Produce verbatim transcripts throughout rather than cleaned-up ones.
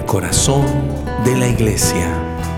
El corazón de la iglesia.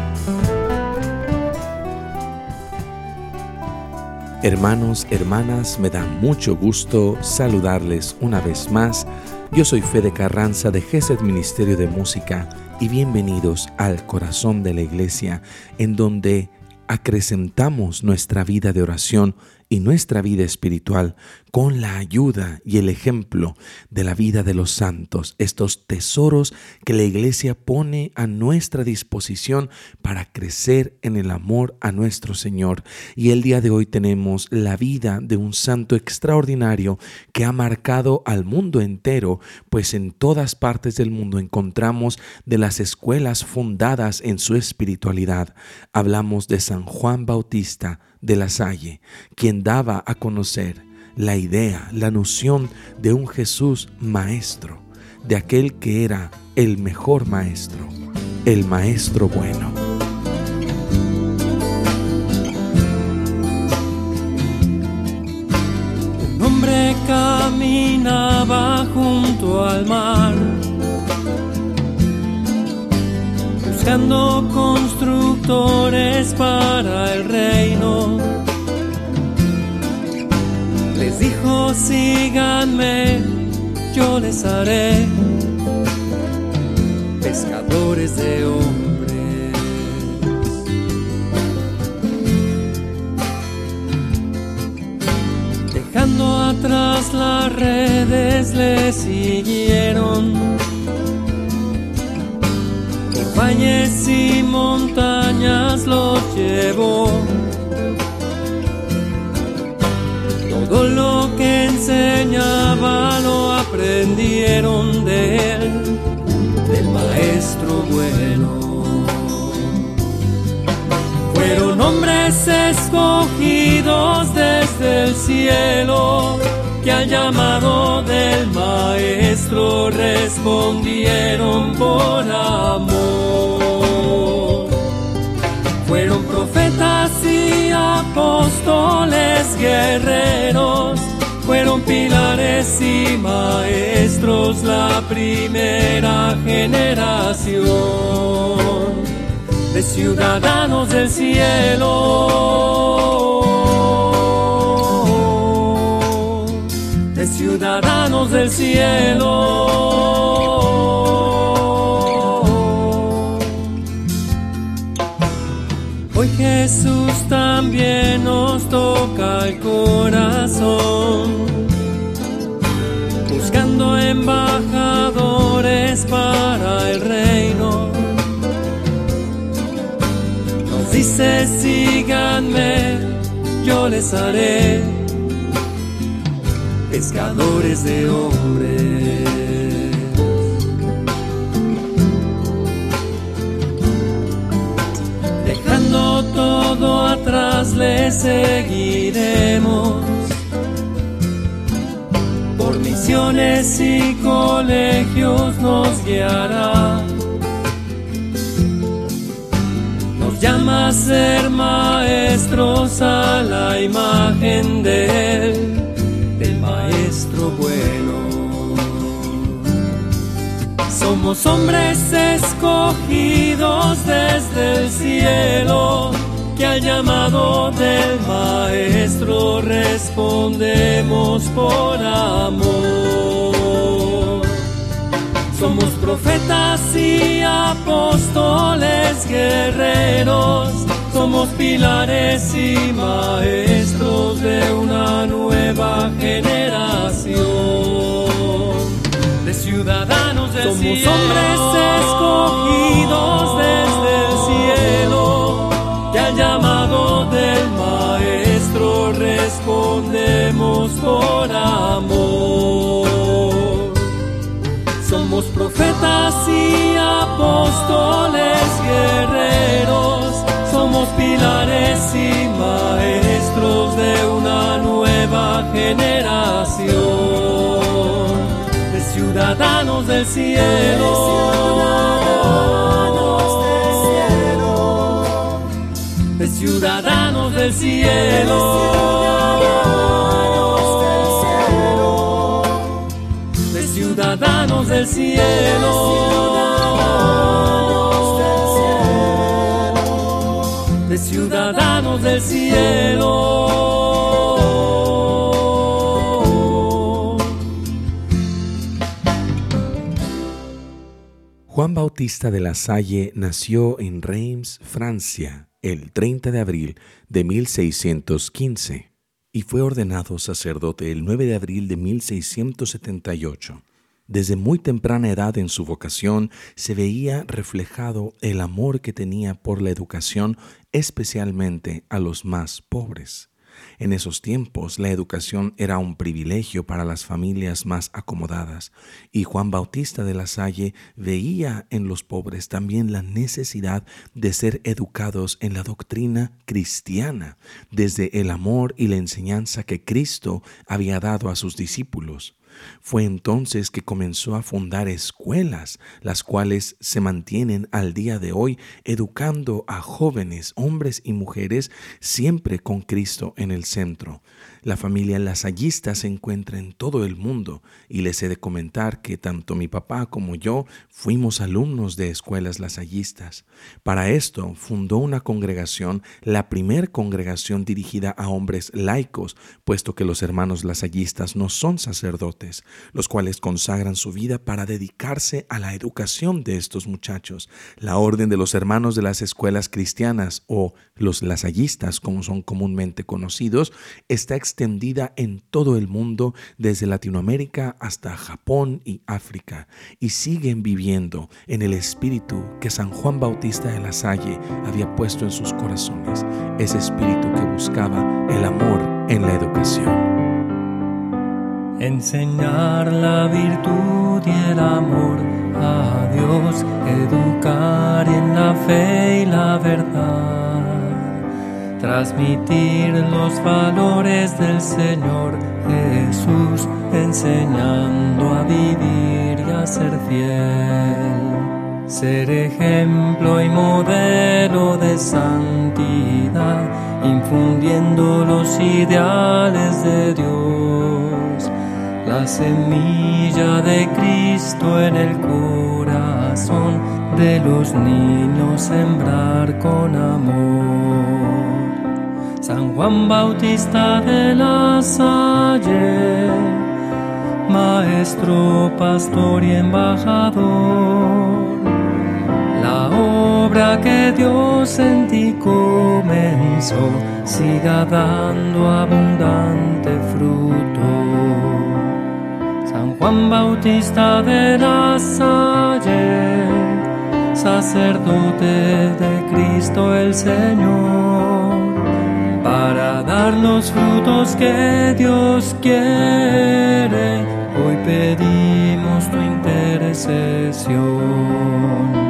Hermanos, hermanas, me da mucho gusto saludarles una vez más. Yo soy Fede Carranza de Gesed Ministerio de Música y bienvenidos al corazón de la iglesia, en donde acrecentamos nuestra vida de oración y nuestra vida espiritual con la ayuda y el ejemplo de la vida de los santos, estos tesoros que la iglesia pone a nuestra disposición para crecer en el amor a nuestro Señor. Y el día de hoy tenemos la vida de un santo extraordinario que ha marcado al mundo entero, pues en todas partes del mundo encontramos de las escuelas fundadas en su espiritualidad. Hablamos de San Juan Bautista de la Salle, quien daba a conocer la idea, la noción de un Jesús maestro, de aquel que era el mejor maestro, el maestro bueno. Un hombre caminaba junto al mar, buscando constructores para el reino. Les dijo: síganme, yo les haré pescadores de hombres. Dejando atrás las redes, le siguieron. Por valles y montañas los llevó. Todo lo que enseñaba lo aprendieron de él, del maestro bueno. Fueron hombres escogidos desde el cielo, que al llamado del maestro respondieron por amor. Fueron profetas y apóstoles guerreros, fueron pilares y maestros la primera generación de ciudadanos del cielo, de ciudadanos del cielo. Hoy Jesús también nos toca el corazón, buscando embajadores para el reino. Nos dice: síganme, yo les haré pescadores de hombres. Dejando todo atrás, le seguiremos. Por misiones y colegios nos guiará. Nos llama a ser maestros a la imagen de él, del maestro bueno. Somos hombres escogidos desde el cielo, que al llamado del maestro respondemos por amor. Somos profetas y apóstoles guerreros, somos pilares y maestros de una nueva generación de ciudadanos del Somos cielo. Somos hombres escogidos desde el cielo, que al llamado del maestro respondemos por amor. Somos profetas y apóstoles guerreros, somos pilares y maestros de una nueva generación de ciudadanos del cielo, de ciudadanos del cielo, de ciudadanos del cielo. ciudadanos del cielo. Juan Bautista de La Salle nació en Reims, Francia, el treinta de abril de mil seiscientos quince y fue ordenado sacerdote el nueve de abril de mil seiscientos setenta y ocho. Desde muy temprana edad en su vocación se veía reflejado el amor que tenía por la educación, especialmente a los más pobres. En esos tiempos, la educación era un privilegio para las familias más acomodadas, y Juan Bautista de La Salle veía en los pobres también la necesidad de ser educados en la doctrina cristiana, desde el amor y la enseñanza que Cristo había dado a sus discípulos. Fue entonces que comenzó a fundar escuelas, las cuales se mantienen al día de hoy educando a jóvenes, hombres y mujeres, siempre con Cristo en el centro. La familia lasallista se encuentra en todo el mundo y les he de comentar que tanto mi papá como yo fuimos alumnos de escuelas lasallistas. Para esto fundó una congregación, la primer congregación dirigida a hombres laicos, puesto que los hermanos lasallistas no son sacerdotes, los cuales consagran su vida para dedicarse a la educación de estos muchachos. La orden de los hermanos de las escuelas cristianas, o los lasallistas como son comúnmente conocidos, está extendida en todo el mundo, desde Latinoamérica hasta Japón y África, y siguen viviendo en el espíritu que San Juan Bautista de La Salle había puesto en sus corazones, ese espíritu que buscaba el amor en la educación. Enseñar la virtud y el amor a Dios, educar en la fe y la verdad, transmitir los valores del Señor Jesús, enseñando a vivir y a ser fiel, ser ejemplo y modelo de santidad, infundiendo los ideales de Dios, la semilla de Cristo en el corazón de los niños, sembrar con amor. San Juan Bautista de La Salle, maestro, pastor y embajador, la obra que Dios en ti comenzó siga dando abundante fruto. San Juan Bautista de La Salle, sacerdote de Cristo el Señor, para dar los frutos que Dios quiere, hoy pedimos tu intercesión.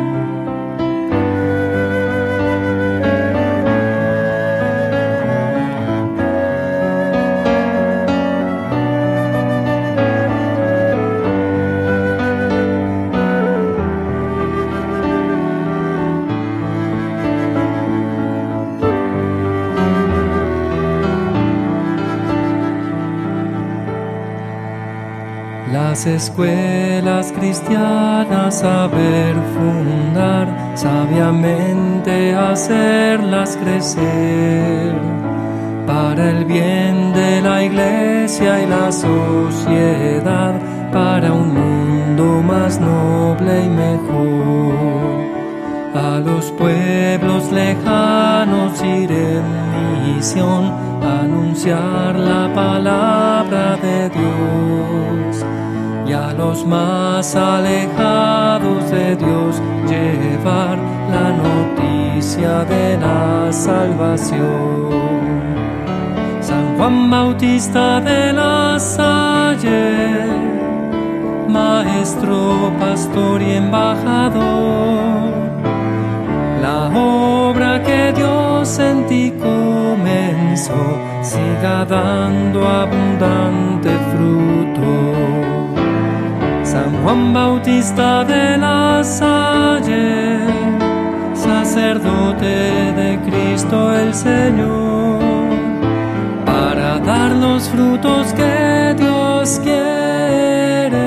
Las escuelas cristianas saber fundar, sabiamente hacerlas crecer, para el bien de la iglesia y la sociedad, para un mundo más noble y mejor. A los pueblos lejanos ir en misión, anunciar la palabra de Dios, y a los más alejados de Dios llevar la noticia de la salvación. San Juan Bautista de La Salle, maestro, pastor y embajador, la obra que Dios en ti comenzó siga dando abundante fruto. San Juan Bautista de La Salle, sacerdote de Cristo el Señor, para dar los frutos que Dios quiere,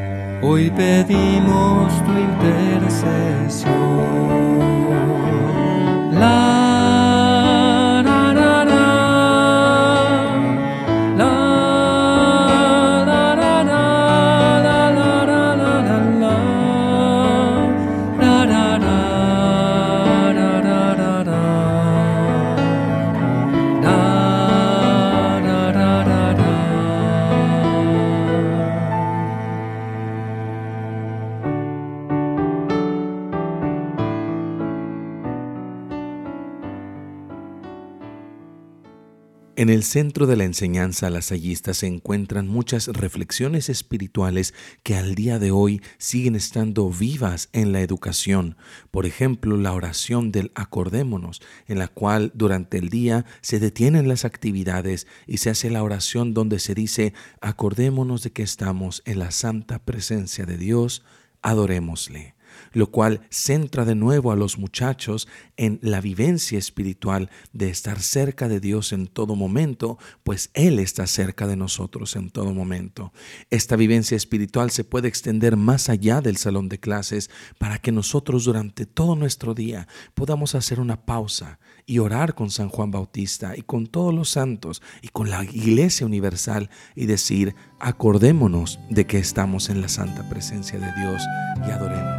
hoy pedimos tu intercesión. En el centro de la enseñanza lasallista se encuentran muchas reflexiones espirituales que al día de hoy siguen estando vivas en la educación. Por ejemplo, la oración del acordémonos, en la cual durante el día se detienen las actividades y se hace la oración donde se dice: acordémonos de que estamos en la santa presencia de Dios, adorémosle. Lo cual centra de nuevo a los muchachos en la vivencia espiritual de estar cerca de Dios en todo momento, pues Él está cerca de nosotros en todo momento. Esta vivencia espiritual se puede extender más allá del salón de clases para que nosotros durante todo nuestro día podamos hacer una pausa y orar con San Juan Bautista y con todos los santos y con la Iglesia Universal y decir: acordémonos de que estamos en la santa presencia de Dios y adoremos.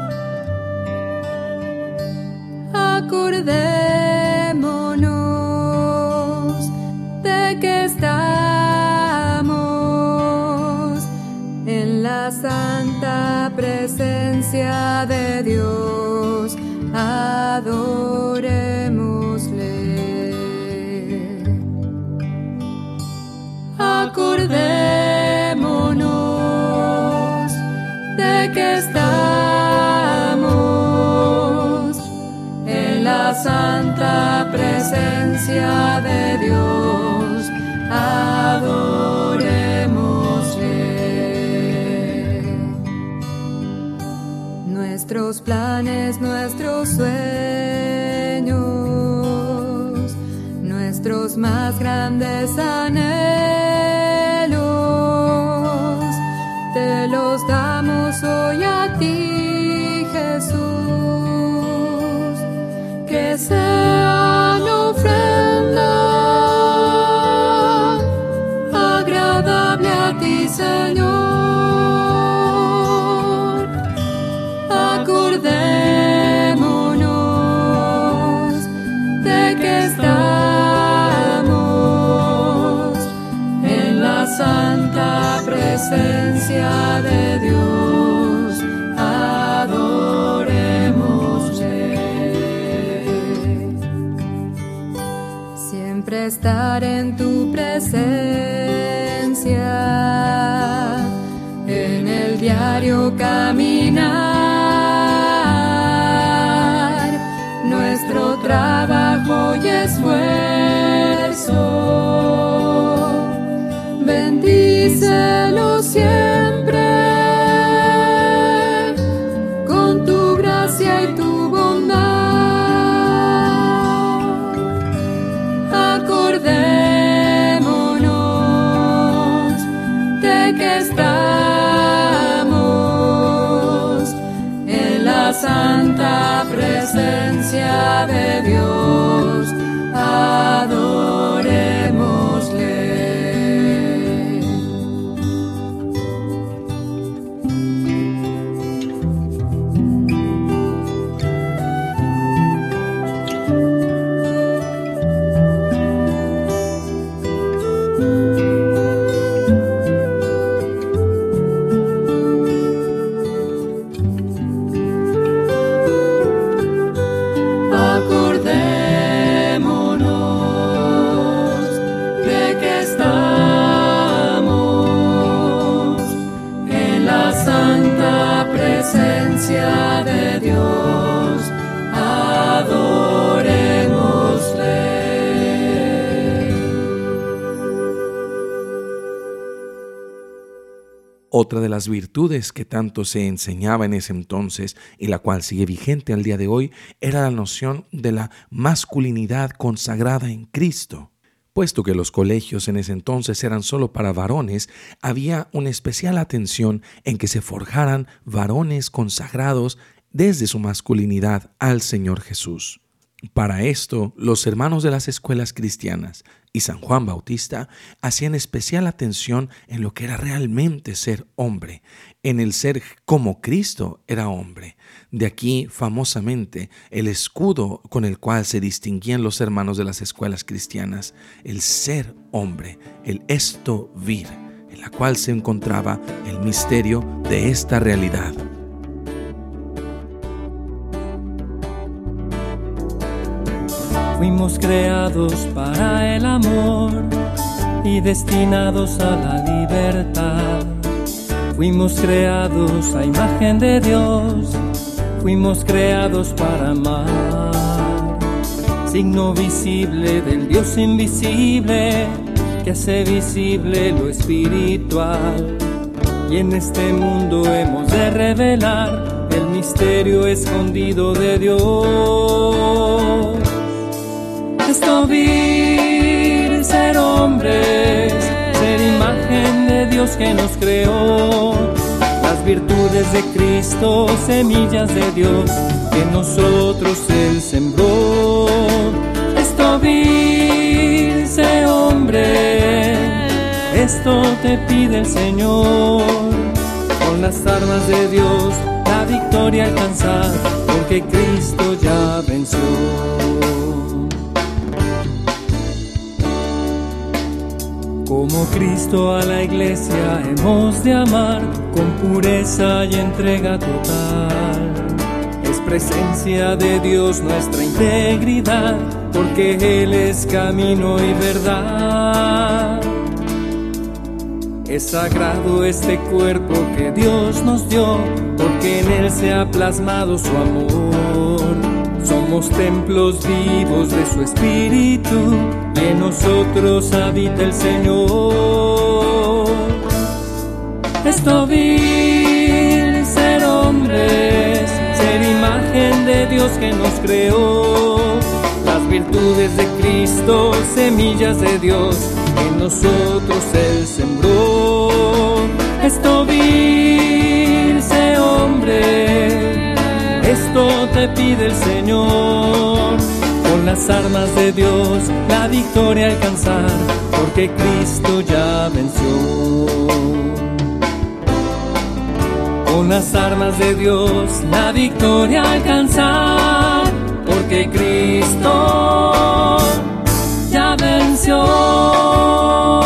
Acordémonos de que estamos en la santa presencia de Dios, adorémosle. Acordémonos de que estamos en la santa presencia de Dios, adorémosle. Nuestros planes, nuestros sueños, nuestros más grandes anhelos, te los damos hoy a ti, Jesús. Que sean ofrenda agradable a ti, Señor. Acordémonos de que estamos en la santa presencia de Dios, adorémosle. Siempre estar en tu presencia, en el diario caminar, nuestro trabajo y esfuerzo, bendícelo siempre con tu gracia y tu bondad. Acordémonos de que estamos en la santa presencia de Dios, adorémosle. De Dios, adorémosle. Otra de las virtudes que tanto se enseñaba en ese entonces y la cual sigue vigente al día de hoy era la noción de la masculinidad consagrada en Cristo. Puesto que los colegios en ese entonces eran solo para varones, había una especial atención en que se forjaran varones consagrados desde su masculinidad al Señor Jesús. Para esto, los hermanos de las escuelas cristianas y San Juan Bautista hacían especial atención en lo que era realmente ser hombre, en el ser como Cristo era hombre. De aquí, famosamente, el escudo con el cual se distinguían los hermanos de las escuelas cristianas, el ser hombre, el esto vir, en la cual se encontraba el misterio de esta realidad. Fuimos creados para el amor y destinados a la libertad. Fuimos creados a imagen de Dios, fuimos creados para amar. Signo visible del Dios invisible, que hace visible lo espiritual. Y en este mundo hemos de revelar el misterio escondido de Dios. Esto vir, ser hombres, ser imagen de Dios que nos creó. Las virtudes de Cristo, semillas de Dios que en nosotros Él sembró. Esto vir, ser hombre, esto te pide el Señor. Con las armas de Dios la victoria alcanzar, porque Cristo ya venció. Como Cristo a la iglesia hemos de amar con pureza y entrega total. Es presencia de Dios nuestra integridad, porque Él es camino y verdad. Es sagrado este cuerpo que Dios nos dio, porque en Él se ha plasmado su amor. Somos templos vivos de su Espíritu, y en nosotros habita el Señor. Esto vir, ser hombres, ser imagen de Dios que nos creó. Las virtudes de Cristo, semillas de Dios, en nosotros Él sembró. Esto vir, ser hombre, esto te pide el Señor. Con las armas de Dios la victoria alcanzar, porque Cristo ya venció. Con las armas de Dios la victoria alcanzar, porque Cristo ya venció.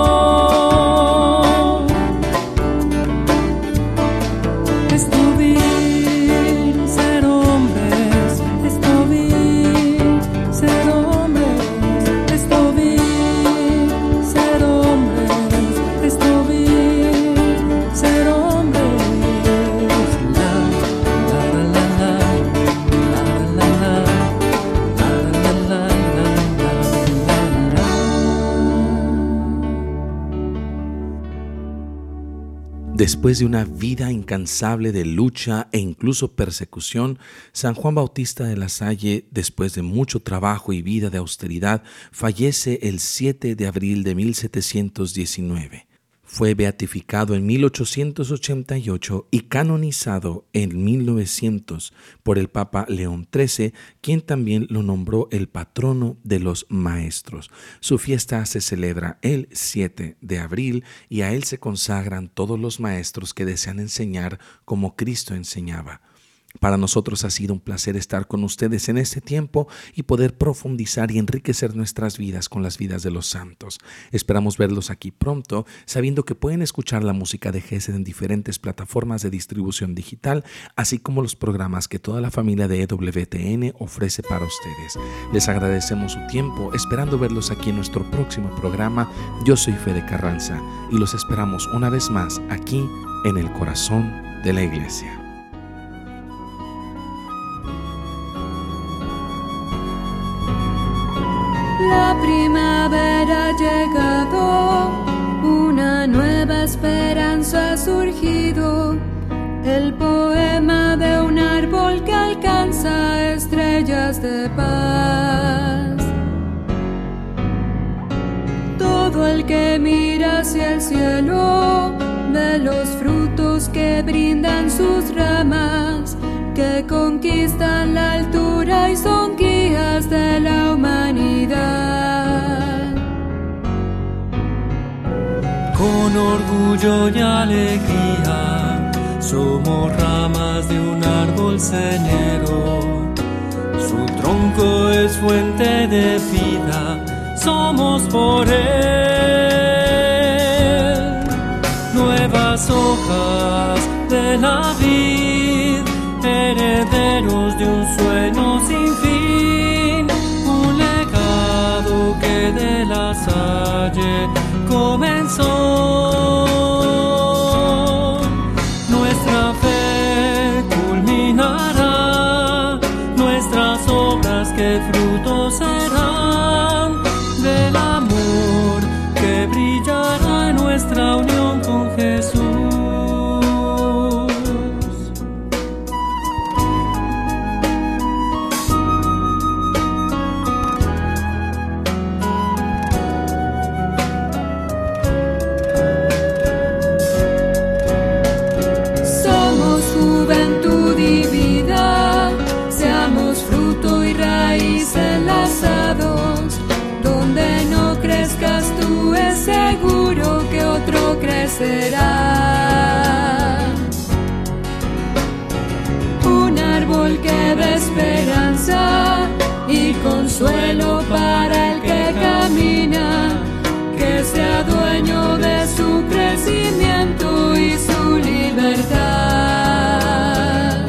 Después de una vida incansable de lucha e incluso persecución, San Juan Bautista de la Salle, después de mucho trabajo y vida de austeridad, fallece el siete de abril de mil setecientos diecinueve. Fue beatificado en mil ochocientos ochenta y ocho y canonizado en mil novecientos por el Papa León trece, quien también lo nombró el patrono de los maestros. Su fiesta se celebra el siete de abril y a él se consagran todos los maestros que desean enseñar como Cristo enseñaba. Para nosotros ha sido un placer estar con ustedes en este tiempo y poder profundizar y enriquecer nuestras vidas con las vidas de los santos. Esperamos verlos aquí pronto, sabiendo que pueden escuchar la música de Gesed en diferentes plataformas de distribución digital, así como los programas que toda la familia de E W T N ofrece para ustedes. Les agradecemos su tiempo, esperando verlos aquí en nuestro próximo programa. Yo soy Fede Carranza y los esperamos una vez más aquí en el corazón de la Iglesia. La primavera ha llegado, una nueva esperanza ha surgido, el poema de un árbol que alcanza estrellas de paz. Todo el que mira hacia el cielo ve los frutos que brindan sus ramas, que conquistan la altura y son guías vidas de la humanidad. Con orgullo y alegría somos ramas de un árbol ceñero. Su tronco es fuente de vida, somos por él. Nuevas hojas de la vid, herederos de un sueño sin fin, un legado que de la Salle comenzó. Nuestra fe culminará, nuestras obras que frutos serán del amor que brillará en nuestra unión con Jesús. Seguro que otro crecerá. Un árbol que dé esperanza y consuelo para el que camina, que sea dueño de su crecimiento y su libertad.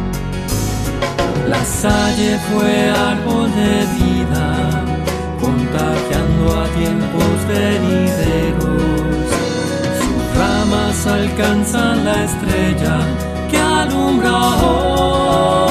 La Salle fue árbol de vida, contagiando a tiempos venideros. Sus ramas alcanzan la estrella que alumbra hoy.